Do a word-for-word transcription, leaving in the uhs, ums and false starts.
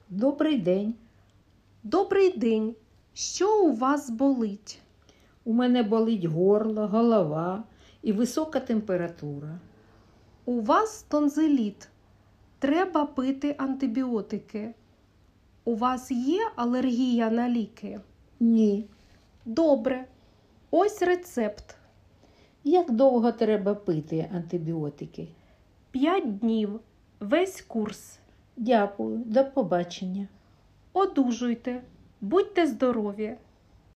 Добрий день. Добрий день. Що у вас болить? У мене болить горло, голова і висока температура. У вас тонзиліт. Треба пити антибіотики. У вас є алергія на ліки? Ні. Добре. Ось рецепт. Як довго треба пити антибіотики? П'ять днів. Весь курс. Дякую. До побачення. Одужуйте. Будьте здорові.